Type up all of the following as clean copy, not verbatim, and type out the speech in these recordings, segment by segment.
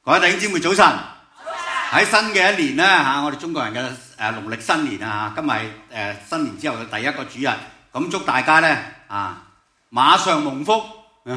各位弟兄姊妹早晨，喺新嘅一年咧我哋中國人嘅農曆新年啊，今日係新年之後嘅第一個主日，咁祝大家咧馬上蒙福你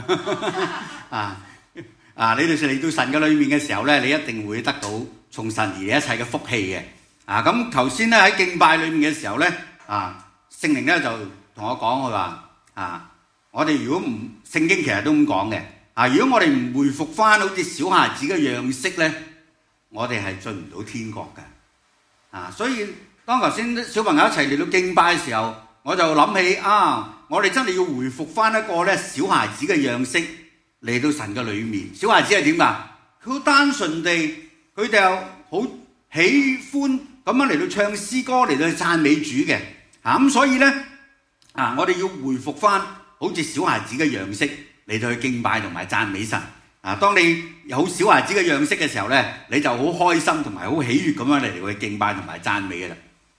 哋嚟到神嘅裏面嘅時候咧，你一定會得到從神而嚟一切嘅福氣嘅。咁頭先咧喺敬拜裏面嘅時候咧，聖靈咧就同我講佢話我哋如果唔聖經其實都咁講嘅。如果我哋唔回復翻好似小孩子嘅樣式咧，我哋係進唔到天國嘅。所以當頭先小朋友一齊嚟到敬拜嘅時候，我就諗起我哋真係要回復翻一個咧小孩子嘅樣式嚟到神嘅裏面。小孩子係點㗎？佢好單純地，佢哋又好喜歡咁樣嚟到唱詩歌嚟到讚美主嘅。咁所以咧我哋要回復翻好似小孩子嘅樣式嚟到去敬拜同埋讚美神。當你有好小孩子嘅樣式嘅時候咧，你就好開心同埋好喜悅咁樣嚟到去敬拜同埋讚美嘅啦。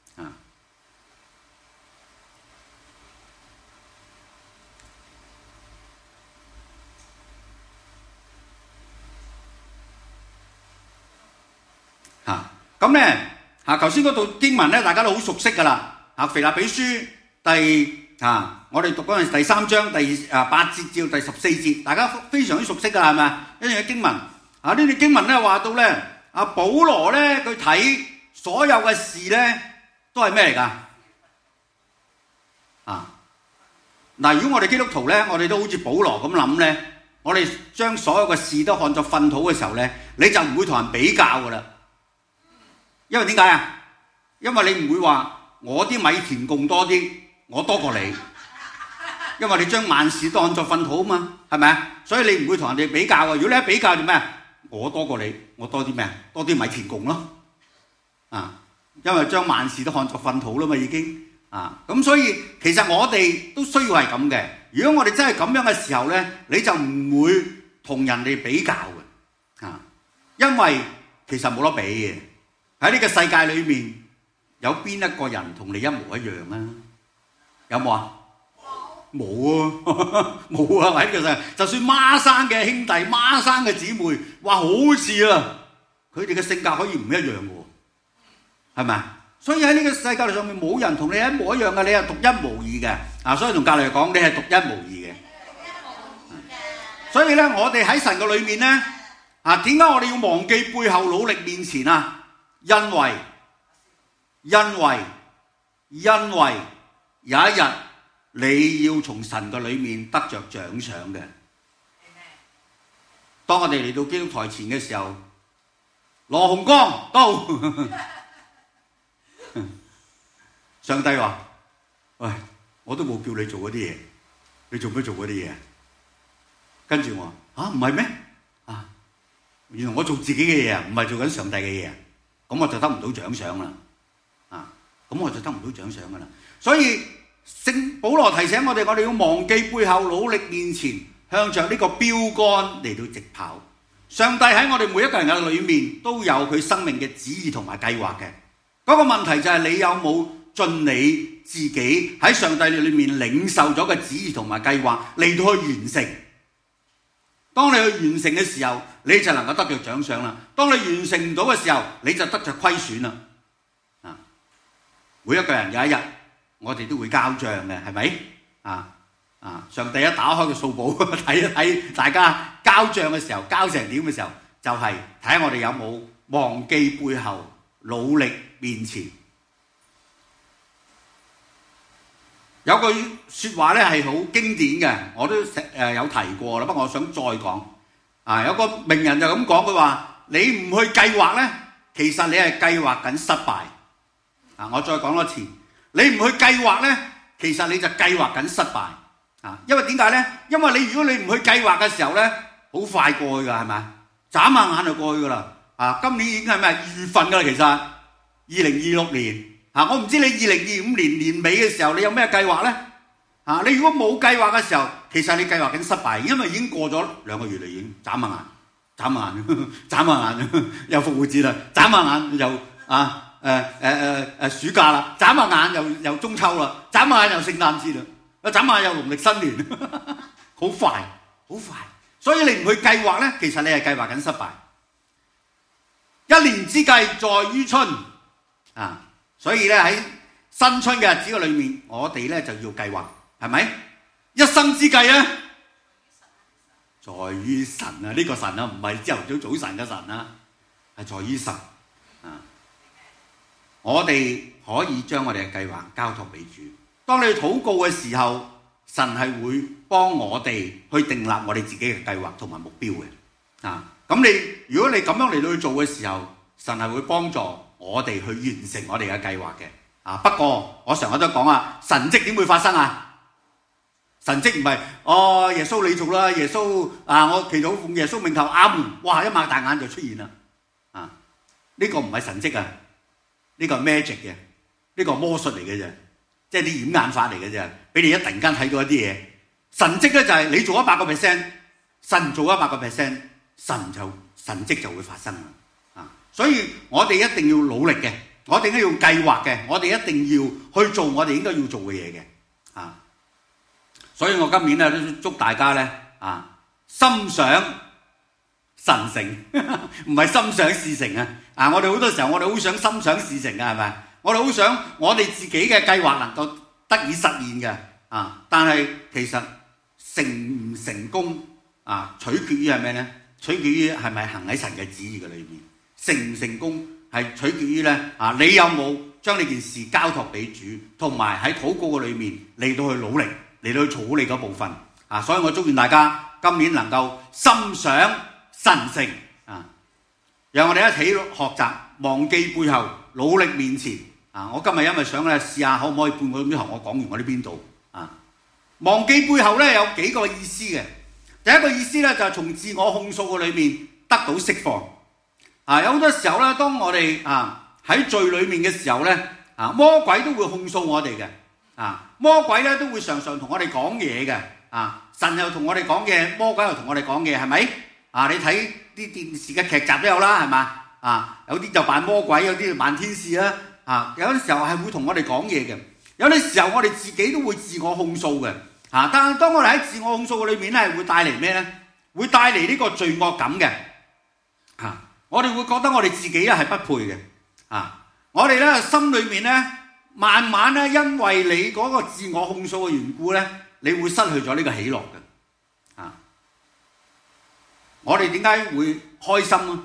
咁咧頭先嗰度經文咧，大家都好熟悉噶啦。腓立比書我哋讀嗰陣第3章第8節至到第14節，大家非常之熟悉噶啦，係咪？一樣嘅經文呢段經文咧話到咧，保羅咧佢睇所有嘅事咧都係咩嚟㗎？如果我哋基督徒咧，我哋都好似保羅咁諗咧，我哋將所有嘅事都看作糞土嘅時候咧，你就唔會同人比較噶啦。因為點解啊？因為你唔會話我啲米田共多啲，我多過你，因為你將萬事當作糞土啊嘛，係咪啊？所以你唔會同人哋比較啊。如果你一比較就咩啊？我多過你，我多啲咩啊？多啲米田共咯。因為將萬事都看作糞土啦嘛，已經咁所以其實我哋都需要係咁嘅。如果我哋真係咁樣嘅時候咧，你就唔會同人哋比較嘅因為其實冇得比嘅。喺呢個世界裏面，有邊一個人同你一模一樣啊？有冇啊？冇啊！冇啊！喺呢個世界，就算孖生嘅兄弟、孖生嘅姊妹，話好似啊，佢哋嘅性格可以唔一樣嘅喎，係咪？所以喺呢個世界上面，冇人同你一模一樣嘅，你係獨一無二嘅。所以同隔離講，你係獨一無二嘅。所以咧，我哋喺神嘅裏面咧，點解我哋要忘記背後，努力面前啊？因為有一日你要從神嘅裏面得着獎賞嘅。當我哋嚟到基督台前嘅時候，羅洪光到，上帝話：喂，我都冇叫你做嗰啲嘢，你做咩做嗰啲嘢？跟住我話：唔係咩？原來我做自己嘅嘢唔係做緊上帝嘅嘢。咁我就得唔到獎賞啦，咁我就得唔到獎賞噶啦。所以聖保羅提醒我哋要忘記背後，努力面前，向着呢個標杆嚟到直跑。上帝喺我哋每一個人嘅裏面都有佢生命嘅旨意同埋計劃嘅。嗰個問題就係你有冇盡你自己喺上帝裏面領受咗嘅旨意同埋計劃嚟到去完成。當你去完成嘅時候，你就能夠得着獎賞啦。當你完成唔到嘅時候，你就得着虧損啦。每一個人有一日，我哋都會交賬嘅，係咪？上帝一打開個數簿，睇一睇大家交賬嘅時候，交成點嘅時候，就係睇下我哋有冇忘記背後，努力面前。有句説話咧係好經典嘅，我都有提過啦，不過我想再講。有個名人就咁講，佢話：你唔去計劃咧，其實你係計劃緊失敗。我再講多次，你唔去計劃咧，其實你就計劃緊失敗。因為點解咧？因為如果你唔去計劃嘅時候咧，好快過去㗎，係咪？眨下眼就過去㗎啦。今年已經係咩2月份㗎啦，其實2026年。我唔知你2025年年尾嘅時候，你有咩計劃咧？你如果冇計劃嘅時候，其實你計劃緊失敗，因為已經過咗2個月啦，已經眨下眼，眨下眼又復活節啦，眨下眼又暑假啦，眨下眼又中秋啦，眨下眼又聖誕節啦，眨下眼又農曆新年，好快好快。所以你唔去計劃咧，其實你係計劃緊失敗。 一年之計在於春啊！所以咧喺新春嘅日子嘅裏面，我哋咧就要計劃，係咪？一生之計咧，在於神啊！呢個神啊，唔係朝頭早早晨嘅神啊，係在於神啊！我哋可以將我哋嘅計劃交託俾主。當你禱告嘅時候，神係會幫我哋去訂立我哋自己嘅計劃同埋目標嘅啊！咁如果你咁樣嚟到去做嘅時候，神係會幫助我哋去完成我哋嘅計劃嘅啊！不過我成日都講啊，神蹟點會發生啊？神蹟唔係耶穌你做啦，耶穌啊，我祈禱奉耶穌名求阿門，哇一擘大眼就出現啦啊！呢個唔係神蹟啊，呢個係 magic 嘅，呢個係魔術嚟嘅啫，即係啲掩眼法嚟嘅啫，俾你一突然間睇到一啲嘢。神蹟咧就係你做100%，神做100%，神蹟就會發生啦啊！所以我哋一定要努力嘅，我哋應該要計劃嘅，我哋一定要去做我哋應該要做嘅嘢嘅啊！所以我今年咧都祝大家咧啊，心想神成，唔係心想事成啊！啊，我哋好多時候我哋好想心想事成啊，係咪？我哋好想我哋自己嘅計劃能夠得以實現嘅啊！但係其實成唔成功啊，取決於係咩咧？取決於係咪行喺神嘅旨意嘅裏面。成唔成功係取決於咧啊，你有冇將呢件事交託俾主，同埋喺禱告嘅裏面嚟到去努力，嚟到去做好你嗰部分啊！所以我祝願大家今年能夠心想神成啊！讓我哋一起學習，忘記背後，努力面前啊！我今日因為想咧試下可唔可以半個鐘頭我講完我呢邊度啊？忘記背後咧有幾個意思嘅。第一個意思咧就係從自我控訴嘅裏面得到釋放啊！有好多時候咧，當我哋喺罪裏面嘅時候咧魔鬼都會控訴我哋嘅啊！魔鬼咧都會常常同我哋講嘢嘅啊！神又同我哋講嘢，魔鬼又同我哋講嘢，係咪啊？你睇啲電視嘅劇集都有啦，係嘛啊？有啲就扮魔鬼，有啲就扮天使啦啊！有啲時候係會同我哋講嘢嘅，有啲時候我哋自己都會自我控訴嘅。但係當我哋喺自我控訴嘅裏面咧，會帶嚟咩咧？會帶嚟呢個罪惡感嘅我哋會覺得我哋自己咧係不配嘅我哋咧心裏面咧，慢慢咧，因為你嗰個自我控訴嘅緣故咧，你會失去咗呢個喜樂嘅我哋點解會開心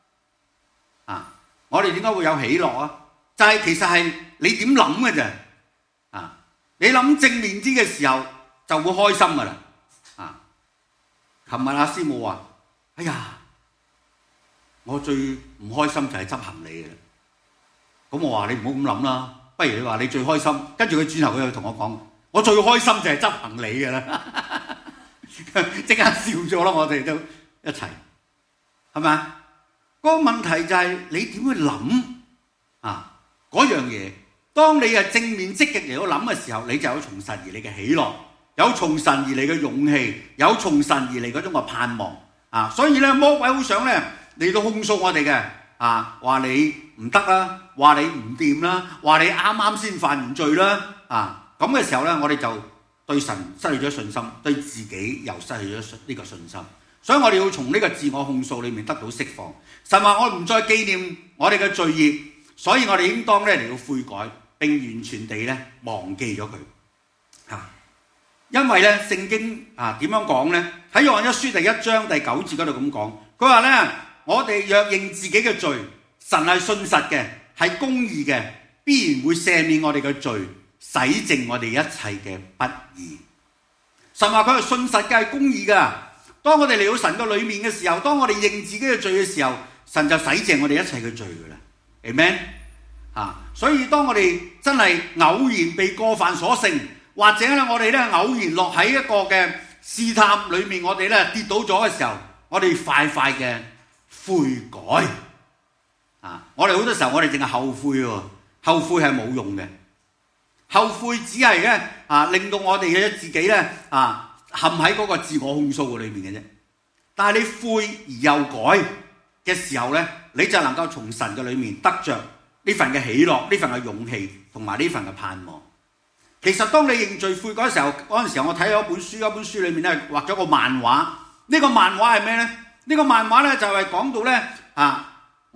我哋點解會有喜樂啊？就係其實係你點諗嘅啫你諗正面啲嘅時候，就會開心噶啦琴日阿師母話：哎呀，我最唔開心就係執行李嘅啦。咁我話你唔好咁諗啦，不如你話你最開心。跟住佢轉頭佢又同我講：我最開心就係執行李嘅啦。即刻笑咗啦，我哋都一齊，係咪啊？嗰個問題就係你點去諗嗰樣嘢？當你係正面積極嚟到諗嘅時候，你就有從神而嚟嘅喜樂，有從神而嚟嘅勇氣，有從神而嚟嗰種嘅盼望所以咧，魔鬼好想咧嚟到控訴我哋嘅話你唔得啦，話你唔掂啦，話你啱啱先犯完罪啦咁嘅時候咧，我哋就對神失去咗信心，對自己又失去咗呢個信心。所以我哋要從呢個自我控訴裏面得到釋放。神話我唔再紀念我哋嘅罪孽，所以我哋應當咧嚟到悔改，並完全地咧忘記咗佢因為咧聖經點樣講咧？喺約翰一書第1章第9節嗰度咁講，佢話咧：我哋若認自己嘅罪，神係信實嘅，係公義嘅，必然會赦免我哋嘅罪，洗淨我哋一切嘅不義。神話佢係信實嘅，係公義㗎。當我哋嚟到神嘅裏面嘅時候，當我哋認自己嘅罪嘅時候，神就洗淨我哋一切嘅罪㗎啦。Amen。所以當我哋真係偶然被過犯所勝，或者咧我哋咧偶然落喺一個嘅試探裏面，我哋咧跌倒咗嘅時候，我哋快快嘅悔改我哋好多時候我哋淨係後悔喎，後悔係冇用嘅，後悔只係咧令到我哋嘅自己咧陷喺嗰個自我控訴嘅裏面嘅啫。但係你悔而又改嘅時候咧，你就能夠從神嘅裏面得着呢份嘅喜樂，呢份嘅勇氣同埋呢份嘅盼望。其實當你認罪悔改嘅時候，嗰陣時候我睇咗一本書裏面咧畫咗個漫畫。呢個漫畫係咩咧？呢個漫畫咧就係講到咧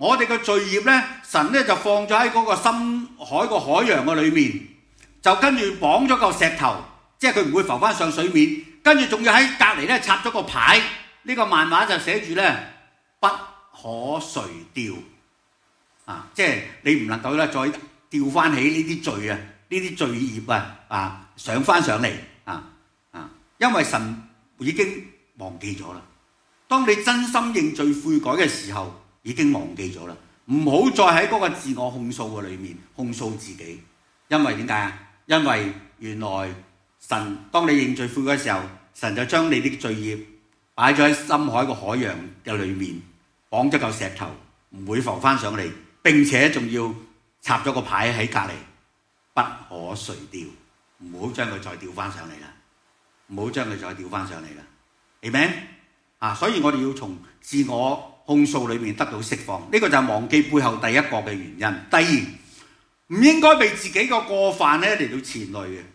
我哋嘅罪孽咧，神咧就放咗喺嗰個深海個海洋嘅裏面，就跟住綁咗嚿石頭，即係佢唔會浮翻上水面。跟住仲要喺隔離咧插咗個牌，呢個漫畫就寫住咧不可垂釣啊！即係你唔能夠咧再釣翻起呢啲罪啊，呢啲罪孽啊上翻上嚟因為神已經忘記咗啦。當你真心認罪悔改嘅時候，已經忘記咗啦。唔好再喺嗰個自我控訴嘅裏面控訴自己，因為點解啊？因為原來神當你認罪悔改嘅時候，神就將你啲罪孽擺咗喺深海個海洋嘅裏面，綁咗嚿石頭，唔會浮翻上嚟，並且仲要插咗個牌喺隔離，不可垂釣，唔好將佢再釣翻上嚟啦，唔好將佢再釣翻上嚟啦。Amen？所以我哋要從自我控訴裏面得到釋放，呢個就係忘記背後第一個嘅原因。第二，唔應該被自己個過犯咧嚟到牽累嘅。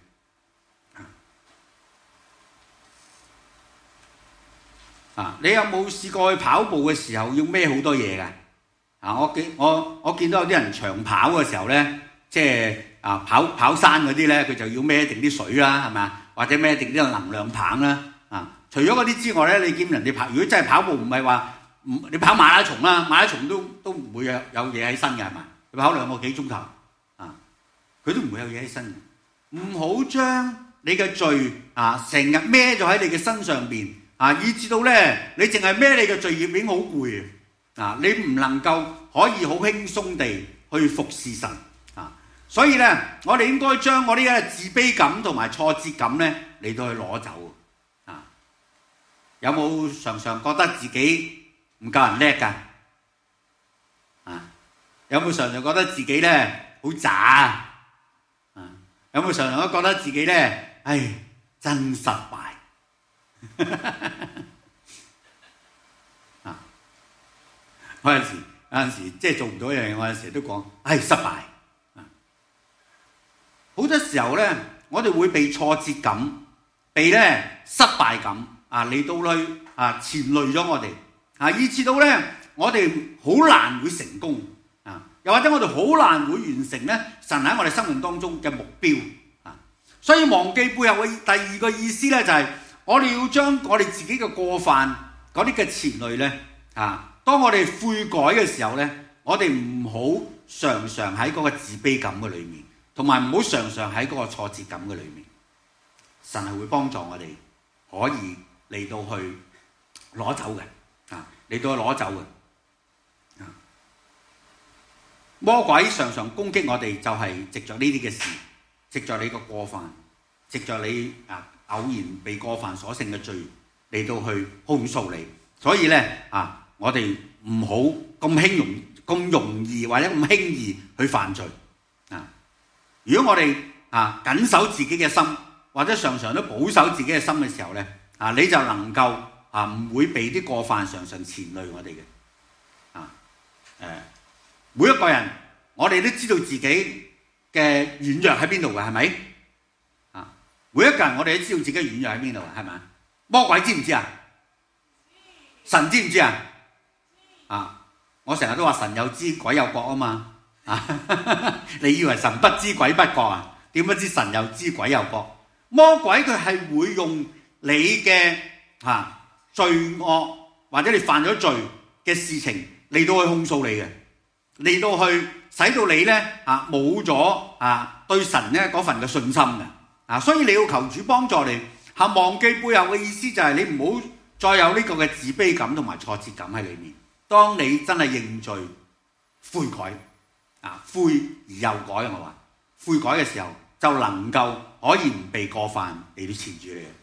你有冇試過去跑步嘅時候要孭好多嘢㗎？我見到有啲人長跑嘅時候咧，即係跑山嗰啲咧，佢就要孭定啲水啦，係咪啊？或者孭定啲能量棒啦。除咗嗰啲之外咧，你見人哋跑，如果真係跑步唔係話你跑馬拉松啦，馬拉松都唔會有嘢喺身嘅，係咪？你跑2個幾鐘頭佢都唔會有嘢喺身嘅。唔好將你嘅罪成日孭咗喺你嘅身上邊。以至到咧，你淨係孭你嘅罪孽已經好攰你唔能夠可以好輕鬆地去服侍神所以咧，我哋應該將我呢個自卑感同埋挫折感咧嚟到去攞走有冇常常覺得自己唔夠人叻㗎？有冇常常覺得自己咧好渣有冇常常都覺得自己咧，真失敗？有陣時即係做唔到一樣嘢，我有陣時都講失敗好多時候咧，我哋會被挫折感、被咧失敗感嚟到去牽累咗我哋以至到咧我哋好難會成功又或者我哋好難會完成咧神喺我哋生命當中嘅目標所以忘記背後嘅第二個意思咧就係我哋要將我哋自己嘅過犯嗰啲嘅牽累咧當我哋悔改嘅時候咧，我哋唔好常常喺嗰個自卑感嘅裏面，同埋唔好常常喺嗰個挫折感嘅裏面。神係會幫助我哋可以嚟到去攞走嘅嚟到去攞走嘅魔鬼常常攻擊我哋，就係藉着呢啲嘅事，藉着你個過犯，藉着你偶然被過犯所勝嘅罪嚟到去控訴你。所以咧我哋唔好咁容易或者咁輕易去犯罪如果我哋緊守自己嘅心，或者常常都保守自己嘅心嘅時候咧你就能夠唔會被啲過犯常常牽累我哋嘅每一個人我哋都知道自己嘅軟弱喺邊度嘅，係咪每一個人我哋都知道自己軟弱喺邊度，係咪？魔鬼知唔知啊？神知唔知啊？我成日都話神有知鬼有覺啊嘛你以為神不知鬼不覺啊？點不知神有知鬼有覺？魔鬼佢係會用你嘅罪惡或者你犯咗罪嘅事情嚟到去控訴你嘅，嚟到去使到你咧冇咗對神咧嗰份嘅信心嘅所以你要求主幫助你忘記背後嘅意思就係你唔好再有呢個嘅自卑感同埋挫折感喺裏面。當你真係認罪悔改悔而又改，我話悔改嘅時候就能夠可以唔被過犯嚟到纏住你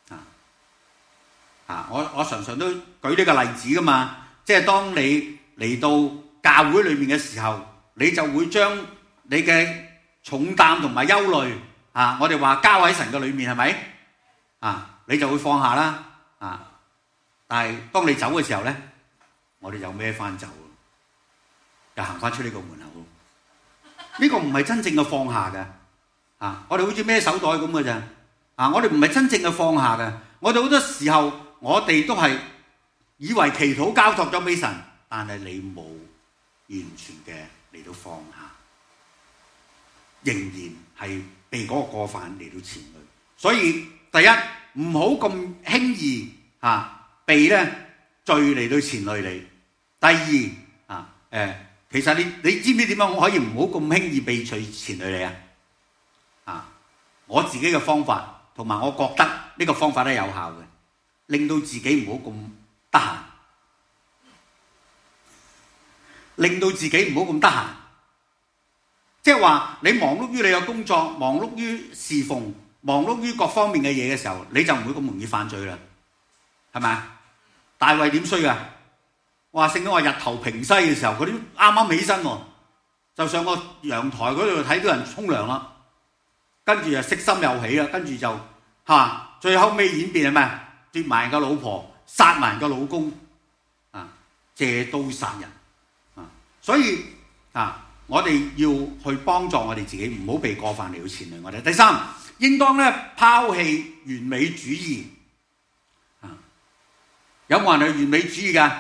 我常常都舉呢個例子噶嘛，即係當你嚟到教會裏面嘅時候，你就會將你嘅重擔同埋憂慮我哋話交喺神嘅裏面，係咪你就會放下啦但係當你走嘅時候咧，我哋又孭翻走，又行翻出呢個門口。呢個唔係真正嘅放下嘅我哋好似孭手袋咁嘅咋我哋唔係真正嘅放下嘅。我哋好多時候我哋都係以為祈禱交託咗俾神，但係你冇完全嘅嚟到放下，仍然係被嗰個過犯嚟到纏累。所以第一，唔好咁輕易被咧罪嚟到纏累你。第二其實你知唔知點樣可以唔好咁輕易被罪纏累你啊？我自己嘅方法同埋我覺得呢個方法都有效嘅，令到自己唔好咁得閒，令到自己唔好咁得閒。即係話你忙碌於你嘅工作，忙碌於侍奉，忙碌於各方面嘅嘢嘅時候，你就唔會咁容易犯罪啦，係咪啊？大衛點衰啊？話聖經話日頭平西嘅時候，佢啲啱啱起身喎，就上個陽台嗰度睇到人沖涼啦，跟住就色心又起啦，跟住就最後尾演變係咩？奪埋人個老婆，殺埋人個老公，借刀殺人所以我哋要去幫助我哋自己，唔好被過犯嚟到纏累我哋。第三，應當咧拋棄完美主義。有冇人係完美主義㗎？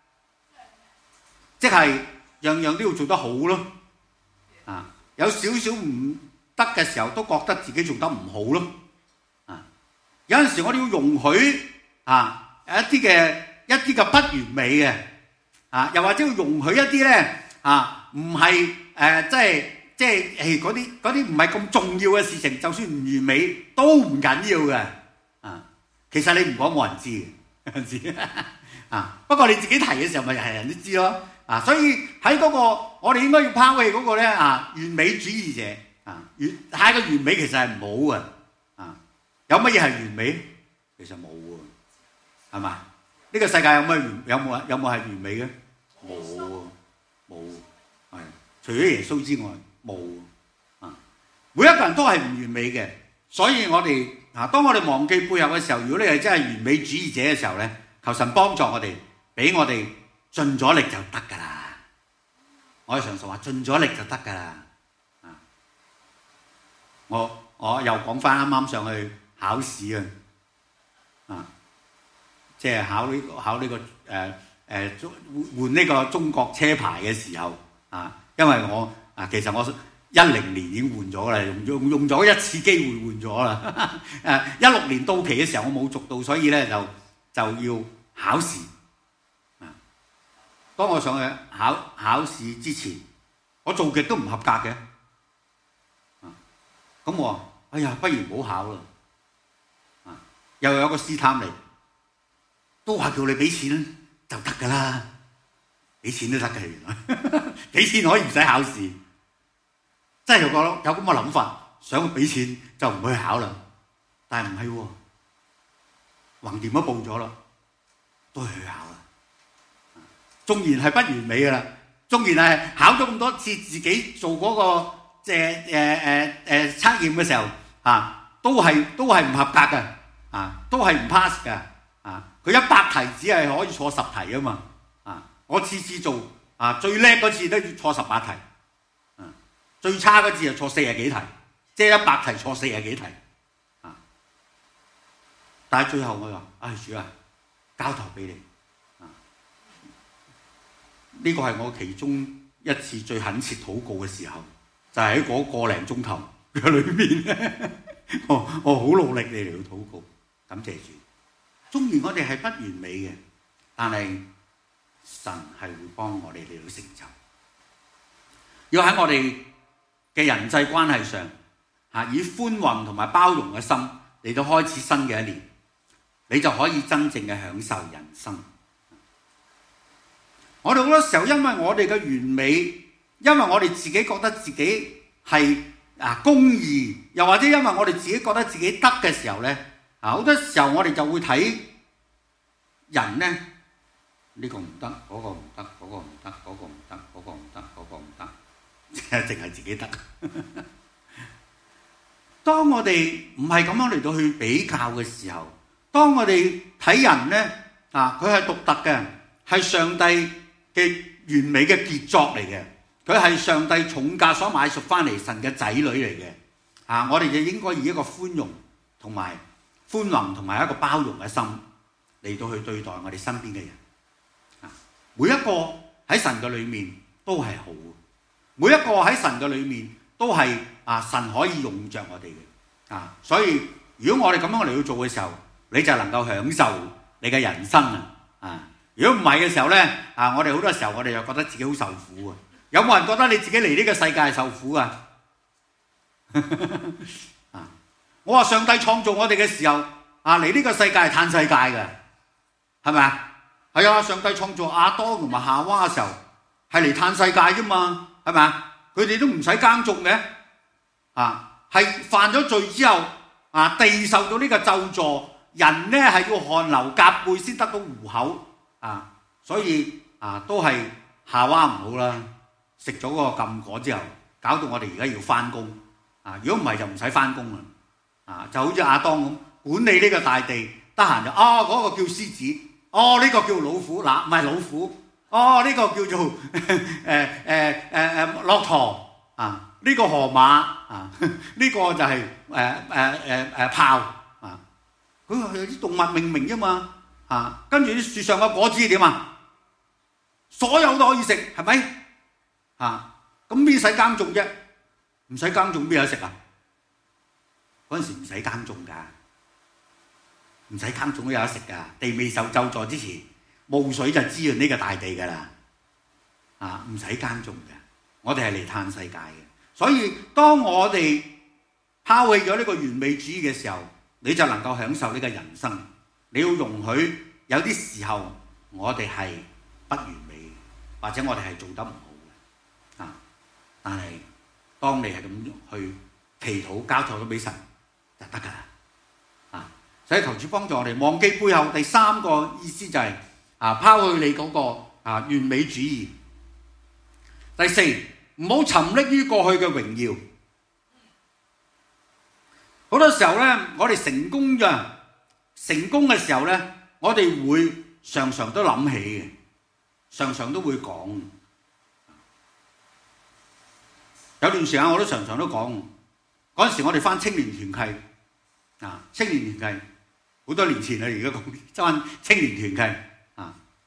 即係樣樣都要做得好咯。有少少唔得嘅時候，都覺得自己做得唔好咯。有陣時我哋要容許一啲嘅不完美嘅又或者要容許一啲咧唔係即係嗰啲唔係咁重要嘅事情，就算唔完美都唔緊要嘅。其實你唔講冇人知嘅，有陣時不過你自己提嘅時候，咪係人都知咯。所以喺嗰個我哋應該要拋棄嗰個咧完美主義者太過完美其實係唔好嘅。有乜嘢係完美？其實冇喎，係嘛？呢個世界有冇係完美嘅？冇，係除咗耶穌之外冇。每一個人都係唔完美嘅，所以我哋當我哋忘記背後嘅時候，如果你係真係完美主義者嘅時候咧，求神幫助我哋，俾我哋盡咗力就得㗎啦。我哋常常話盡咗力就得㗎啦。我又講翻啱啱上去考試即係考呢個換呢個中國車牌嘅時候因為我其實我2010年已經換咗啦，用咗一次機會換咗啦。16年到期嘅時候我冇續到，所以咧就要考試。當我上去考試之前，我做極都唔合格嘅。咁我話：哎呀，不如唔好考啦。又有個試探嚟，都話叫你俾錢就得㗎啦，俾錢都得嘅原來，俾錢可以唔使考試。真係有咁嘅諗法，想俾錢就唔去考啦。但係唔係喎，橫掂都報咗啦，都係去考啦。縱然係不完美㗎啦，縱然係考咗咁多次，自己做嗰個測驗嘅時候都係唔合格嘅，都係唔 pass 嘅。佢100題只係可以錯10題啊嘛。我次次做最叻嗰次都要錯18題。最差嗰次就錯40幾題，即係100題錯40幾題。但係最後我話：主啊，交頭俾你。呢個係我其中一次最懇切禱告嘅時候，就係喺嗰個零鐘頭嘅裏面我好努力地嚟到禱告，感謝主。縱然我哋係不完美嘅，但係神係會幫我哋嚟到成就。要喺我哋嘅人際關係上以寬宏同埋包容嘅心嚟到開始新嘅一年，你就可以真正嘅享受人生。我哋好多時候因為我哋嘅完美，因為我哋自己覺得自己係公義，又或者因為我哋自己覺得自己得嘅時候咧，好多時候我哋就會睇人咧，呢個唔得，嗰個唔得，嗰個唔得，嗰個唔得，嗰個唔得，嗰個唔得，淨係自己得。當我哋唔係咁樣嚟到去比較嘅時候，當我哋睇人咧，佢係獨特嘅，係上帝嘅完美嘅傑作嚟嘅，佢係上帝重價所買贖翻嚟神嘅仔女嚟嘅。我哋就應該以一個寬容同埋寬宏同埋一個包容嘅心嚟到去對待我哋身邊嘅人。每一個喺神嘅裏面都係好。每一個喺神嘅裏面都係神可以用着我哋嘅所以如果我哋咁樣嚟去做嘅時候，你就能夠享受你嘅人生如果唔係嘅時候呢，我哋好多時候我哋又覺得自己好受苦啊！有冇人覺得你自己嚟呢個世界係受苦啊？我話上帝創造我哋嘅時候嚟呢個世界係嘆世界嘅，係咪啊？係啊！上帝創造亞當同埋夏娃嘅時候係嚟嘆世界啫嘛，係咪啊？佢哋都唔使耕種嘅係犯咗罪之後地受到呢個咒詛，人呢係要汗流浹背先得到糊口所以都係夏娃唔好啦，食咗嗰個禁果之後，搞到我哋而家要翻工如果唔係就唔使翻工啦就好似亞當咁管理呢個大地，得閒就嗰個叫獅子，呢個叫老虎，嗱唔係老虎，呢個叫做駱駝呢個河馬呢個就係豹佢係有啲動物命名啫嘛跟住啲樹上嘅果子點所有都可以食，係咪咁邊使耕種啫？唔使耕種邊有得食嗰陣時唔使耕種㗎，唔使耕種都有得食㗎。地未受咒詛之前，霧水就滋潤呢個大地㗎啦唔使耕種嘅。我哋係嚟嘆世界嘅，所以當我哋拋棄咗呢個完美主義嘅時候，你就能夠享受呢個人生。你要容許有啲時候我哋係不完美，或者我哋係做得唔好嘅但係當你係咁去祈禱交託咗俾神就得㗎啦所以求主幫助我哋忘記背後。第三個意思就係拋棄你嗰個完美主義。第四，唔好沉溺於過去嘅榮耀。好多時候呢，我哋成功嘅時候呢，我哋會常常都諗起嘅，常常都會講。有段時間我都常常都講，嗰陣時我哋返青年團契青年團契好多年前啦，而家講返青年團契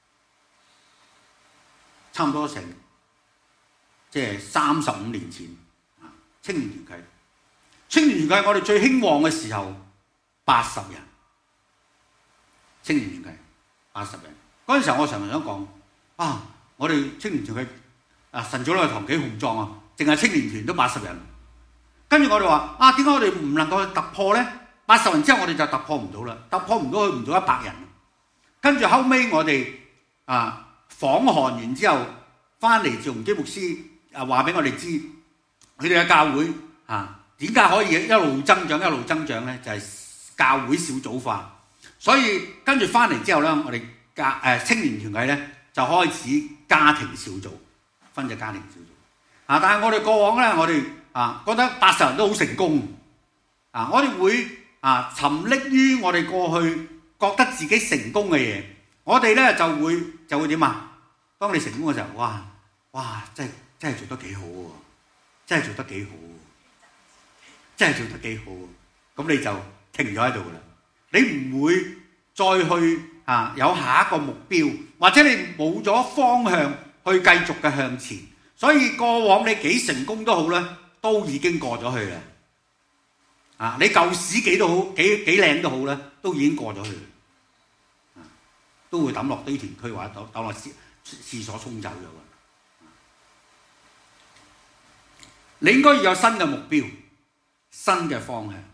差唔多成即係35年前青年團契。青年團契我哋最興旺嘅時候80人，青年團契80人。嗰陣時候我常常想講我哋青年團契神早兩堂幾雄壯淨係青年團都80人。跟住我哋話點解我哋唔能夠去突破呢？80人之後我哋就突破唔到啦，突破唔到去唔到100人。跟住後尾我哋訪韓完之後翻嚟，趙鏞基牧師話俾我哋知，佢哋嘅教會點解可以一路增長呢？就係教會小組化。所以跟住翻嚟之後呢，我哋青年團契呢就開始家庭小組，分咗家庭小組但係我哋過往呢，我哋覺得80人都好成功我哋會沉溺於我哋過去覺得自己成功嘅嘢，我哋呢就會點當你成功嘅時候，哇！真係做得幾好喎，真係做得幾好喎，真係做得幾好喎，咁你就停咗喺度啦。你唔會再去有下一個目標，或者你冇咗方向去繼續嘅向前。所以過往你幾成功都好啦，都已經過咗去啦。你舊屎幾都好，幾靚都好啦，都已經過咗去。都會抌落堆填區或者抌落廁所沖走咗。你應該要有新嘅目標，新嘅方向。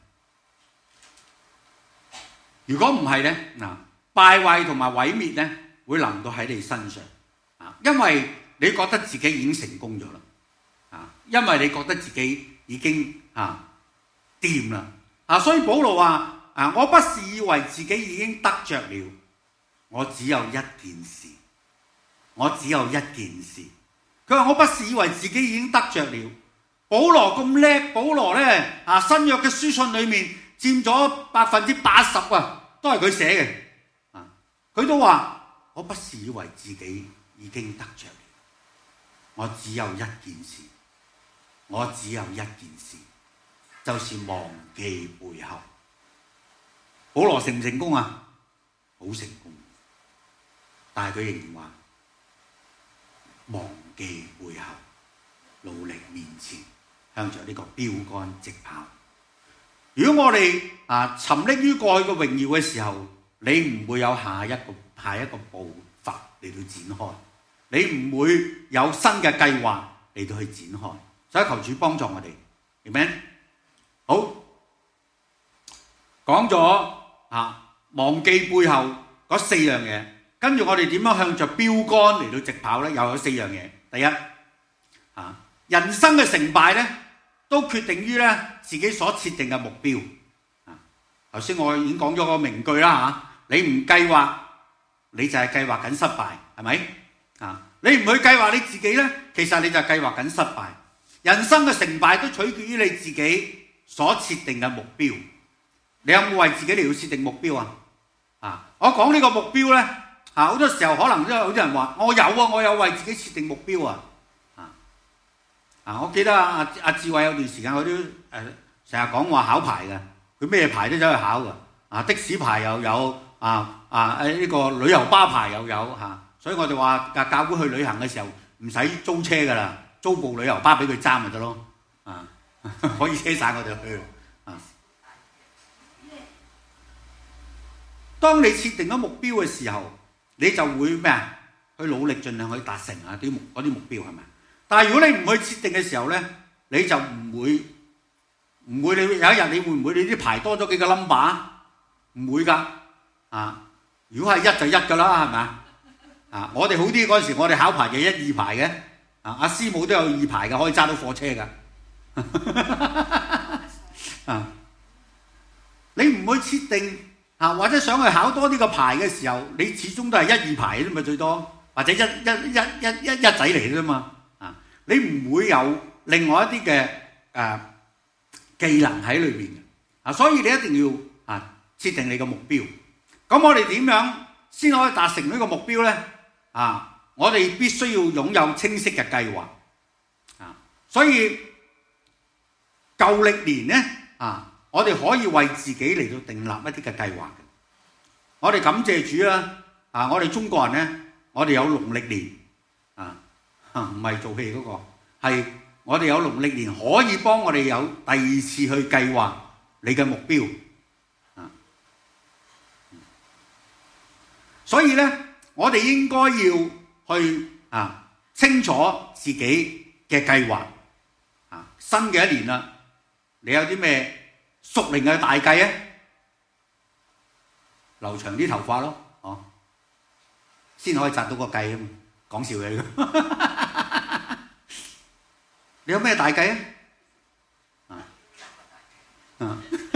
如果唔係呢，敗壞同埋毀滅呢會臨到喺你身上因為你覺得自己已經成功咗啦因為你覺得自己已經掂啦所以保羅話我不是以為自己已經得着了，我只有一件事，佢話我不是以為自己已經得着了。保羅咁叻，保羅呢新約嘅書信裏面佔咗80%都係佢寫嘅佢都話我不是以為自己已經得着了，我只有一件事，就是忘記背後。保羅成唔成功啊？好成功，但係佢仍然話忘記背後，努力面前，向着呢個標杆直跑。如果我哋沉溺於過去嘅榮耀嘅時候，你唔會有下一個步伐嚟到展開，你唔會有新嘅計劃嚟到去展開。所以求主幫助我哋，明唔明？好，講咗忘記背後嗰4樣嘢，跟住我哋點樣向着標杆嚟到直跑呢？又有4樣嘢。第一，人生嘅成敗呢，都決定於呢自己所設定嘅目標。頭先我已經講咗個名句啦，你唔計劃，你就係計劃緊失敗，係咪？你唔去計劃你自己呢，其實你就計劃緊失敗。人生嘅成敗都取決於你自己所設定嘅目標。你有冇為自己嚟到設定目標啊？我講呢個目標呢，好多時候可能都有啲人話我有為自己設定目標啊。我記得阿志偉有段時間佢都成日講話考牌嘅，佢咩牌都走去考嘅。的士牌又有，呢個旅遊巴牌又有嚇。所以我哋話教會去旅行嘅時候唔使租車㗎啦，租部旅遊巴俾佢揸咪得咯。可以車晒我哋去。當你設定咗目標嘅時候，你就會咩啊？去努力盡量去達成嗰啲目標係咪？但係如果你唔去設定嘅時候咧，你就唔會你有一日你會唔會你啲牌多咗幾個 number？ 唔會㗎。如果係1就1㗎啦，係咪？我哋好啲嗰陣時，我哋考牌就1、2牌嘅。阿師母都有2牌嘅，可以揸到貨車㗎。你唔去設定或者想去考多啲個牌嘅時候，你始終都係1、2牌啫嘛，最多或者一仔嚟啫嘛。你唔會有另外一啲嘅技能喺裏面嘅。所以你一定要設定你個目標。咁我哋點樣先可以達成呢個目標呢？我哋必須要擁有清晰嘅計劃。所以舊曆年呢，我哋可以為自己嚟到訂立一啲嘅計劃嘅。我哋感謝主啦！我哋中國人呢，我哋有農曆年，唔係做戲嗰個，係我哋有農曆年可以幫我哋有第二次去計劃你嘅目標。所以呢，我哋應該要去清楚自己嘅計劃。新嘅一年啦，你有啲咩屬靈嘅大計啊？留長啲頭髮咯，先可以紮到個計啊嘛！講笑嘅，你有咩大計啊？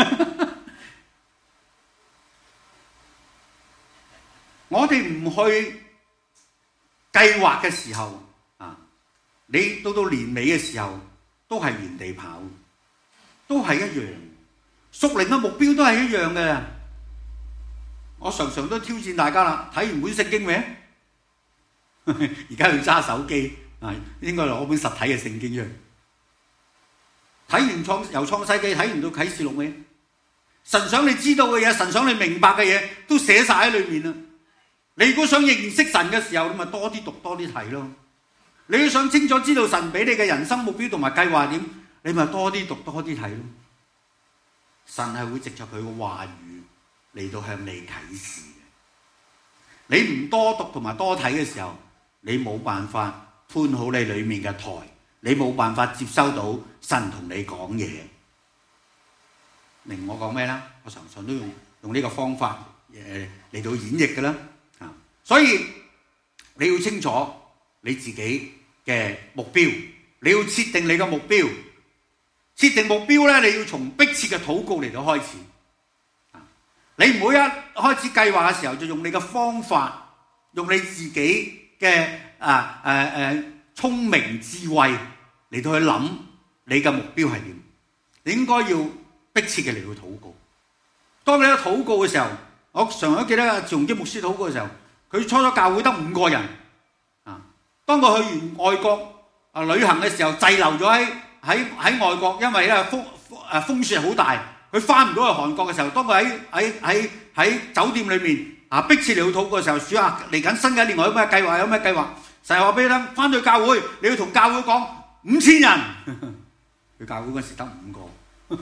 我哋唔去計劃嘅時候，你到年尾嘅時候都係原地跑，都係一樣。屬靈嘅目標都係一樣嘅。我常常都挑戰大家啦，睇完本聖經未？而家要揸手機，應該攞本實體嘅聖經出嚟。睇完由創世記睇完到啟示錄未？神想你知道嘅嘢，神想你明白嘅嘢，都寫晒喺裏面啦。你如果想認識神嘅時候，你咪多啲讀多啲睇咯。你要想清楚知道神俾你嘅人生目標同埋計劃點，你咪多啲讀多啲睇咯。神係會藉着佢嘅話語嚟到向你啟示嘅。你唔多讀同埋多睇嘅時候，你冇辦法搬好你裏面嘅台，你冇辦法接收到神同你講嘢。明我講咩啦？我常常都用呢個方法嚟到演繹嘅啦。所以你要清楚你自己嘅目標，你要設定你嘅目標。設定目標咧，你要從迫切嘅禱告嚟到開始。你唔好一開始計劃嘅時候就用你嘅方法，用你自己嘅聰明智慧嚟到去諗你嘅目標係點。你應該要迫切嘅嚟到禱告。當你喺禱告嘅時候，我常常記得趙鏞基牧師禱告嘅時候，佢初咗教會得5個人。當佢去完外國旅行嘅時候，滯留咗喺外國，因為咧風雪好大，佢翻唔到去韓國嘅時候，當佢喺酒店裏面迫切嚟到禱告嘅時候，主啊，嚟緊新嘅一年我有咩計劃？ 神話俾你聽，翻到教會你要同教會講5000人，佢教會嗰時得5個，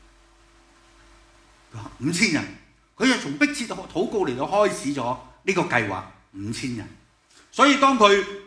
佢話5000人，佢就從迫切禱告嚟到開始咗呢個計劃5000人。所以當佢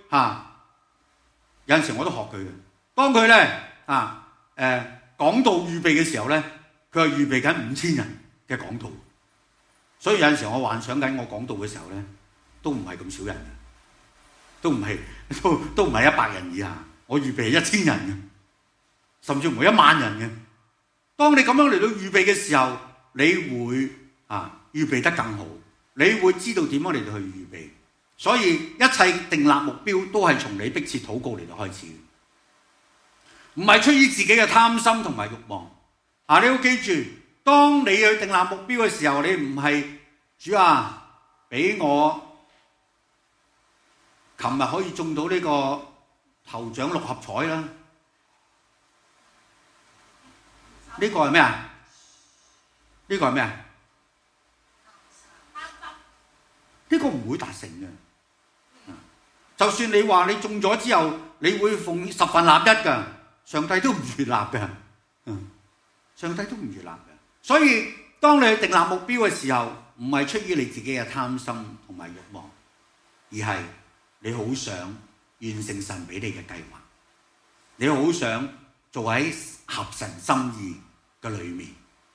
有陣時我都學佢嘅，當佢咧講道預備嘅時候咧，佢係預備緊5000人嘅講道。所以有陣時我幻想緊我講道嘅時候咧，都唔係咁少人嘅，都唔係100人以下，我預備係1000人嘅，甚至乎1萬人嘅。當你咁樣嚟到預備嘅時候，你會預備得更好，你會知道點樣嚟到去預備。所以一切訂立目標都係從你迫切禱告嚟到開始，唔係出於自己嘅貪心同埋慾望。你要記住，當你去訂立目標嘅時候，你唔係主啊，俾我琴日可以中到呢個頭獎6合彩啦。呢個係咩啊？呢個係咩啊？呢個唔會達成嘅。就算你話你中咗之後，你會奉10分納1㗎，上帝都唔悅納嘅。上帝都唔悅納嘅。所以當你去訂立目標嘅時候，唔係出於你自己嘅貪心同埋慾望，而係你好想完成神俾你嘅計劃，你好想做喺合神心意嘅裏面。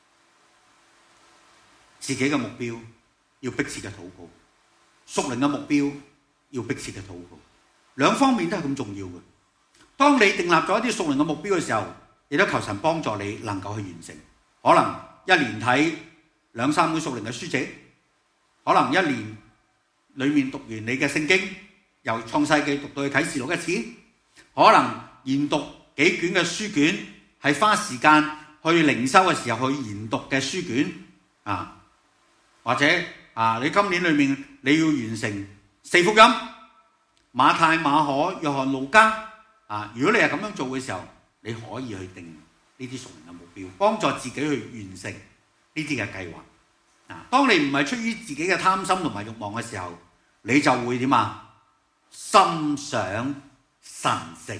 自己嘅目標要迫切嘅禱告，屬靈嘅目標要迫切嘅禱告，兩方面都係咁重要嘅。當你訂立咗一啲屬靈嘅目標嘅時候，亦都求神幫助你能夠去完成。可能一年睇2-3本屬靈嘅書籍，可能一年裏面讀完你嘅聖經，由創世記讀到去啟示錄1次，可能研讀幾卷嘅書卷，係花時間去靈修嘅時候去研讀嘅書卷或者你今年裏面你要完成4福音，馬太、馬可、約翰、路加如果你係咁樣做嘅時候，你可以去定呢啲屬靈嘅目標，幫助自己去完成呢啲嘅計劃。當你唔係出於自己嘅貪心同埋慾望嘅時候，你就會點啊？心想神成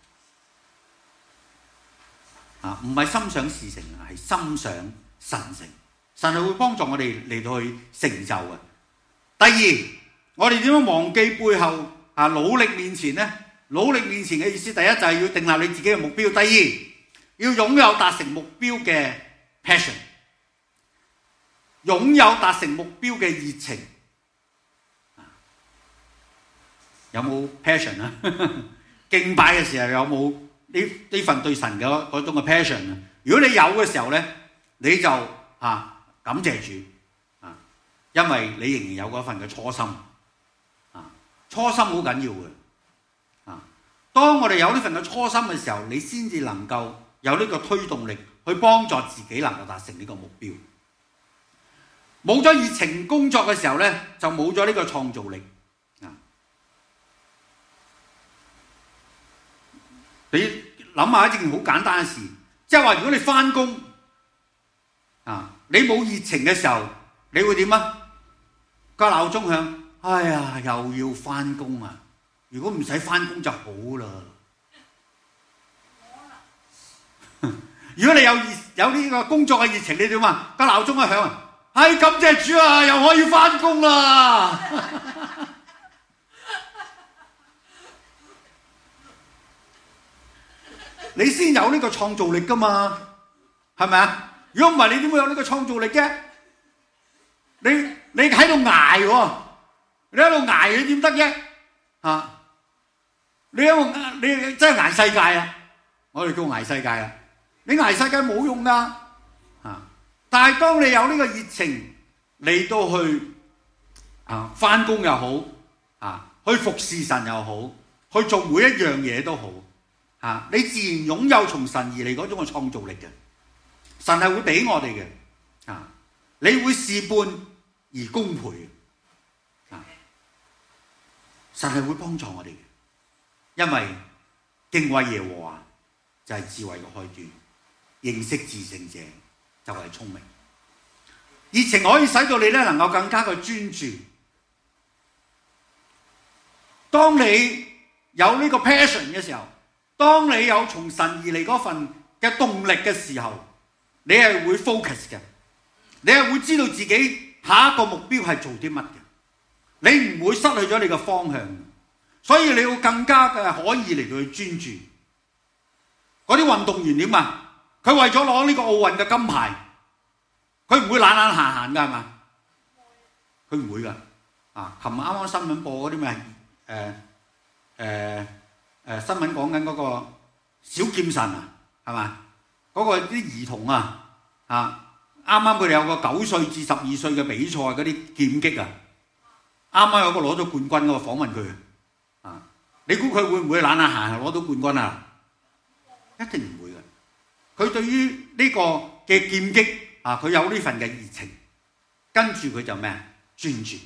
唔係心想事成係心想神成。神係會幫助我哋嚟到去成就嘅。第二，我哋點樣忘記背後努力面前呢？努力面前嘅意思，第一就係要訂立你自己嘅目標，第二要擁有達成目標嘅 passion， 擁有達成目標嘅熱情。有冇 passion 啊？敬拜嘅時候有冇呢份對神嘅嗰種嘅 passion 啊？如果你有嘅時候咧，你就感謝主因為你仍然有嗰份嘅初心初心好緊要嘅當我哋有呢份嘅初心嘅時候，你先至能夠有呢個推動力去幫助自己能夠達成呢個目標。冇咗熱情工作嘅時候咧，就冇咗呢個創造力你諗下一件好簡單嘅事，即係話如果你返工你冇熱情嘅時候，你會點啊？個鬧鐘響，哎呀，又要返工啊！如果唔使返工就好啦。如果你有呢個工作嘅熱情，你點啊？個鬧鐘一響啊，感謝主啊，又可以返工啦！你先有呢個創造力噶嘛，係咪啊？如果唔係，你點會有呢個創造力啫？你喺度捱喎，你喺度捱，你點得啫？你真係捱世界啊！我哋叫捱世界啊！你捱世界冇用噶但係當你有呢個熱情嚟到去返工又好去服侍神又好，去做每一樣嘢都好你自然擁有從神而嚟嗰種嘅創造力嘅。神係會俾我哋嘅你會事半而功倍神係會幫助我哋嘅，因為敬畏耶和華就係智慧嘅開端，認識至聖者就係聰明。熱情可以使到你咧能夠更加嘅專注。當你有呢個 passion 嘅時候，當你有從神而嚟嗰份嘅動力嘅時候，你係會 focus 嘅，你係會知道自己下一個目標係做啲乜嘅，你唔會失去咗你嘅方向，所以你要更加嘅可以嚟到去專注。嗰啲運動員點啊？佢為咗攞呢個奧運嘅金牌，佢唔會懶懶閒閒㗎係嘛？佢唔會㗎。琴日啱啱新聞播嗰啲咩新聞講緊嗰個小劍神啊，係嘛？嗰個啲兒童啊，啱啱佢哋有個9歲至12歲嘅比賽嗰啲劍擊啊，啱啱有個攞咗冠軍嗰個訪問佢你估佢會唔會懶懶閒閒攞到冠軍啊？一定唔會嘅。佢對於呢個嘅劍擊佢有呢份嘅熱情，跟住佢就咩？專注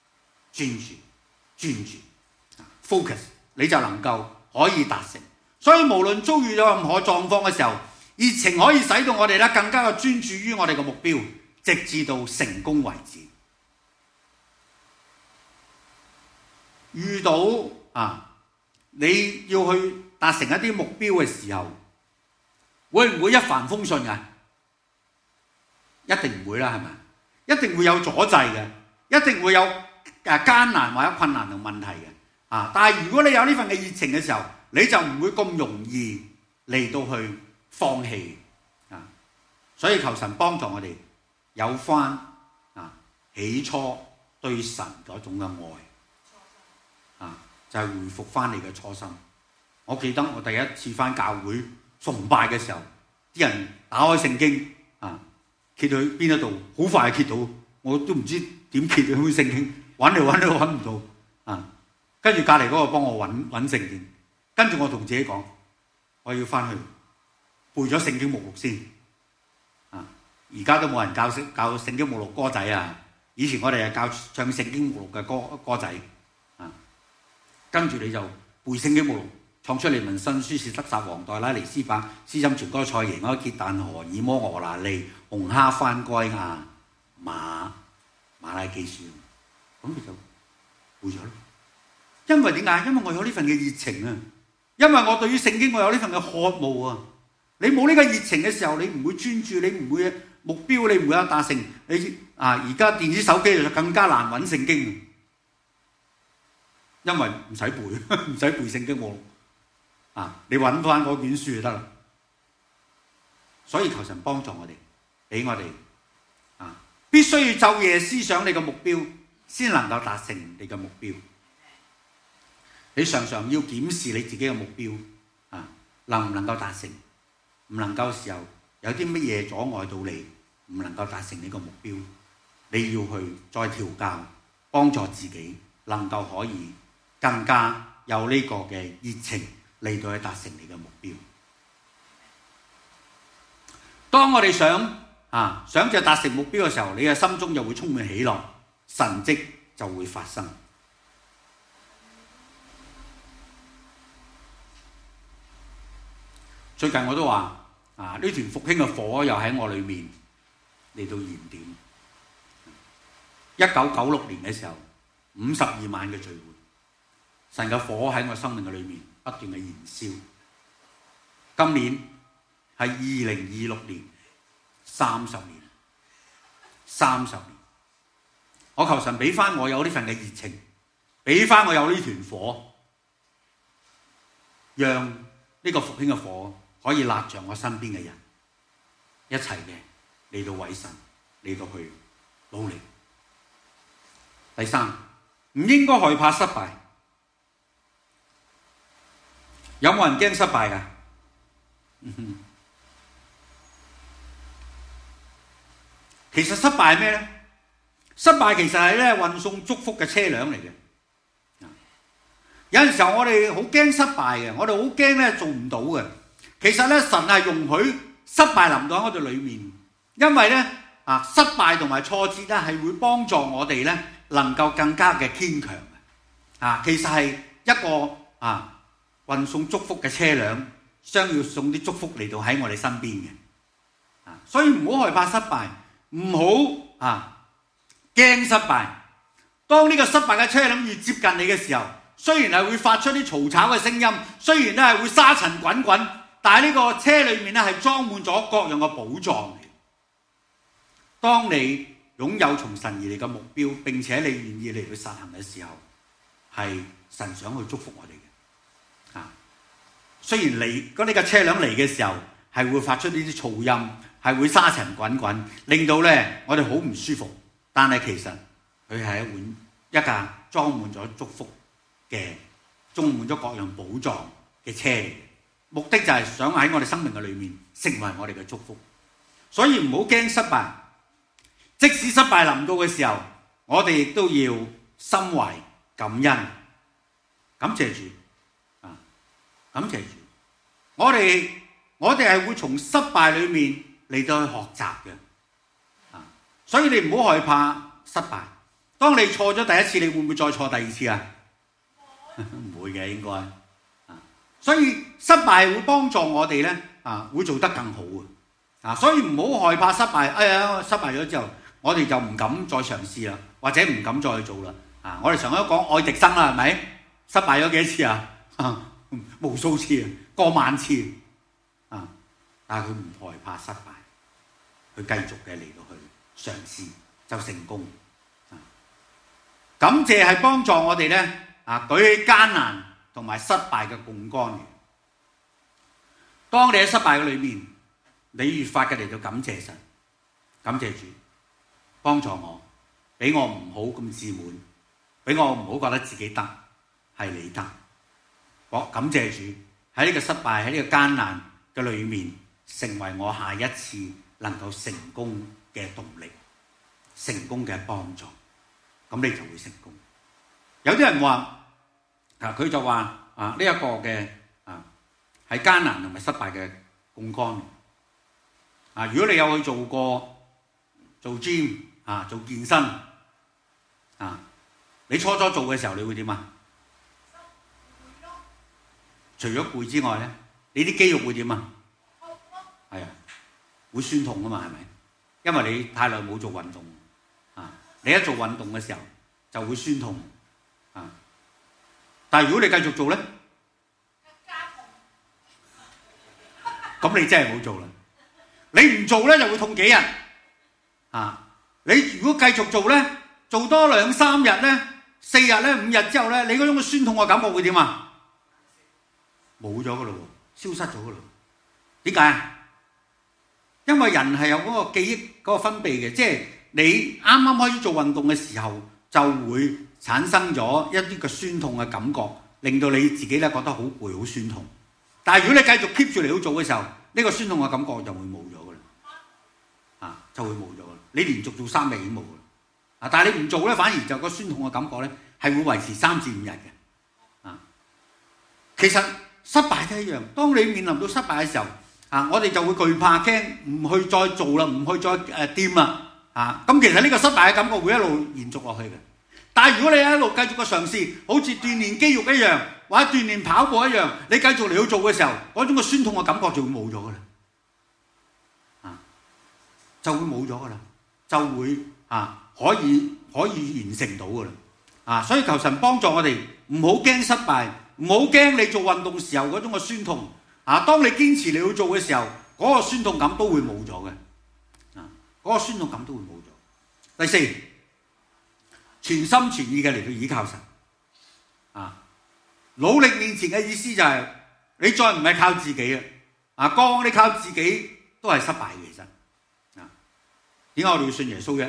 focus， 你就能夠可以達成。所以無論遭遇咗任何狀況嘅時候，熱情可以使到我哋咧更加嘅專注於我哋嘅目標，直至到成功為止。遇到你要去達成一啲目標嘅時候，會唔會一帆風順㗎？一定唔會啦，係咪？一定會有阻滯嘅，一定會有艱難或者困難同問題嘅。但係如果你有呢份嘅熱情嘅時候，你就唔會咁容易嚟到去放棄。所以求神幫助我哋有返起初對神嗰種嘅愛，就係回復返你嘅初心。我記得我第一次返教會崇拜嘅時候，啲人打開聖經揭到邊一度，好快就揭到，我都唔知點揭到聖經，揾嚟揾都揾唔到。跟住隔離嗰個幫我揾聖經，跟住我同自己講，我要返去背咗聖經目錄先。而家都冇人教聖經目錄歌仔啊！以前我哋係教唱聖經目錄嘅歌仔。跟住你就背聖經目錄，創出利民申書士得撒王代拉尼斯伯施浸全歌賽耶埃結但何爾摩俄拿利紅哈番該亞馬拉基書，咁你就背咗咯。因為點解？因為我有呢份嘅熱情啊！因為我對於聖經我有呢份嘅渴慕啊！你冇呢個熱情嘅時候，你唔會專注，你唔會目標，你唔會有達成。你而家電子手機就更加難揾聖經，因為唔使背，唔使背聖經目錄你揾翻嗰卷書就得啦。所以求神幫助我哋，俾我哋必須要晝夜思想你嘅目標，先能夠達成你嘅目標。你常常要檢視你自己嘅目標能唔能夠達成？唔能夠嘅時候，有啲乜嘢阻礙到你，唔能夠達成你個目標，你要去再調教，幫助自己能夠可以更加有呢個嘅熱情嚟到去達成你嘅目標。當我哋想着達成目標嘅時候，你嘅心中就會充滿喜樂，神蹟就會發生。最近我都話呢團復興嘅火又喺我裏面嚟到燃點。1996年嘅時候，52晚嘅聚會，神嘅火喺我生命嘅裏面不斷嘅燃燒。今年係2026年，30年，我求神俾翻我有呢份嘅熱情，俾翻我有呢團火，讓呢個復興嘅火可以焫着我身邊嘅人，一齊嘅嚟到為神，嚟到去努力。第三，唔應該害怕失敗。有冇人驚失敗㗎？其實失敗係咩呢？失敗其實係運送祝福嘅車輛嚟嘅。有陣時候我哋好驚失敗嘅，我哋好驚做唔到嘅。其實神係容許失敗臨到喺我哋裏面，因為失敗同埋挫折係會幫助我哋能夠更加嘅堅強嘅。其實係一個運送祝福嘅車輛，將要送啲祝福嚟到喺我哋身邊嘅。所以唔好害怕失敗，唔好驚失敗。當呢個失敗嘅車輛越接近你嘅時候， 雖然係會發出啲嘈吵嘅聲音，雖然咧係會沙塵滾滾，但係呢個車裏面咧係裝滿咗各樣嘅寶藏。當你擁有從神而嚟嘅目標，並且你願意嚟去實行嘅時候，係神想去祝福我哋嘅。雖然你架車輛嚟嘅時候係會發出呢啲噪音，係會沙塵滾滾，令到咧我哋好唔舒服，但係其實佢係一架裝滿咗祝福嘅，裝滿咗各樣寶藏嘅車嚟嘅。目的就係想喺我哋生命嘅裏面成為我哋嘅祝福。所以唔好驚失敗，即使失敗臨到嘅時候，我哋亦都要心懷感恩，感謝主感謝主。我哋係會從失敗裏面嚟到去學習嘅。所以你唔好害怕失敗。當你錯咗第一次，你會唔會再錯第二次啊？唔會嘅，應該。所以失敗會幫助我哋咧，會做得更好。所以唔好害怕失敗。失敗咗之後，我哋就唔敢再嘗試啦，或者唔敢再去做啦。我哋常常講愛迪生啦，係咪？失敗咗幾多次啊？無數次，過萬次。但係佢唔害怕失敗，佢繼續嘅嚟到去嘗試就成功。感謝係幫助我哋咧，舉起艱難同埋失敗嘅槓桿。當你喺失敗嘅裏面，你越發嘅嚟到感謝神，感謝主幫助我，俾我唔好咁自滿，俾我唔好覺得自己得，係你得。我感謝主喺呢個失敗，喺呢個艱難嘅裏面，成為我下一次能夠成功嘅動力，成功嘅幫助。咁你就會成功。有啲人話，佢就話呢一個嘅係艱難同埋失敗嘅槓桿。如果你有去做過做 gym 做健身你初初做嘅時候，你會點啊？除咗攰之外咧，你啲肌肉會點啊？係啊，會酸痛啊嘛，係咪？因為你太耐冇做運動。你一做運動嘅時候就會酸痛。但係如果你繼續做咧，咁你真係冇做啦。你唔做咧就會痛幾日。你如果繼續做咧，做多2、3日咧、4日咧、5日之後咧，你嗰種嘅酸痛嘅感覺會點啊？冇咗噶咯喎，消失咗噶咯。點解啊？因為人係有嗰個記憶嗰個分泌嘅，即係你啱啱開始做運動嘅時候，就會產生咗一啲嘅酸痛嘅感覺，令到你自己咧覺得好攰、好酸痛。但係如果你繼續 keep 住嚟去做嘅時候，呢個酸痛嘅感覺就會冇咗噶啦，就會冇咗啦。你連續做3日已經冇啦，但係你唔做咧，反而就個酸痛嘅感覺咧係會維持3至5日嘅。其實失敗都一樣，當你面臨到失敗嘅時候，我哋就會懼怕驚，唔去再做啦，唔去再掂啦。咁其實呢個失敗嘅感覺會一路延續落去嘅。但係如果你一路繼續嘅嘗試，好似鍛鍊肌肉一樣，或者鍛鍊跑步一樣，你繼續嚟去做嘅時候，嗰種嘅酸痛嘅感覺就會冇咗噶啦，就會冇咗噶啦，就會可以完成到噶啦。所以求神幫助我哋，唔好驚失敗，唔好驚你做運動時候嗰種嘅酸痛。當你堅持你去做嘅時候，嗰個酸痛感都會冇咗嘅。嗰個酸痛感都會冇咗。第4，全心全意嘅嚟到倚靠神。努力面前嘅意思就係你再唔係靠自己啊！過往你靠自己都係失敗嘅，其實點解我哋要信耶穌嘅？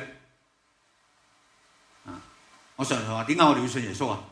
我常常話點解我哋要信耶穌啊？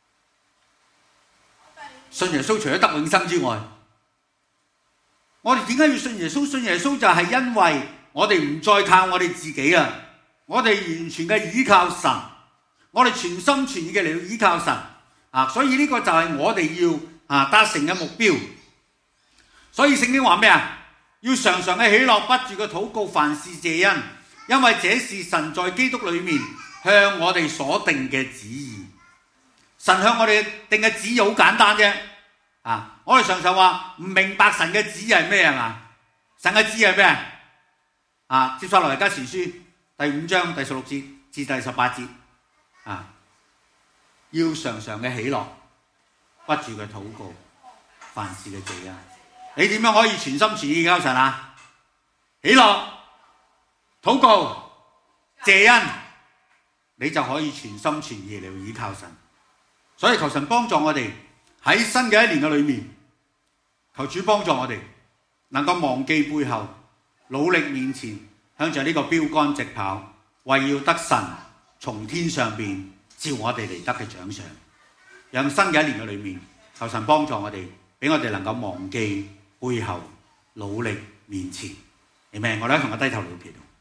信耶穌除咗得永生之外，我哋點解要信耶穌？信耶穌就係因為我哋唔再靠我哋自己啦，我哋完全嘅倚靠神，我哋全心全意嘅嚟到倚靠神。所以呢個就係我哋要達成嘅目標。所以聖經話咩啊？要常常嘅喜樂，不住嘅禱告，凡事謝恩，因為這是神在基督裏面向我哋所定嘅旨意。神向我哋定嘅旨意好簡單啫。我哋常常話唔明白神嘅旨意係咩啊嘛？神嘅旨意係咩啊？帖撒羅尼迦前書第5章第16節至第18節。要常常嘅喜樂， 不住嘅禱告，凡事嘅謝恩。你點樣可以全心全意交神啊？喜樂、禱告、謝恩，你就可以全心全意嚟依靠神。所以求神幫助我哋喺新嘅一年嘅裏面，求主幫助我哋能夠忘記背後，努力面前，向着呢個標杆直跑，為要得神從天上邊召我哋嚟得嘅獎賞。讓新嘅一年嘅裏面，求神幫助我哋，俾我哋能夠忘記背後，努力面前。阿們，我哋一同我低頭嚟祈禱。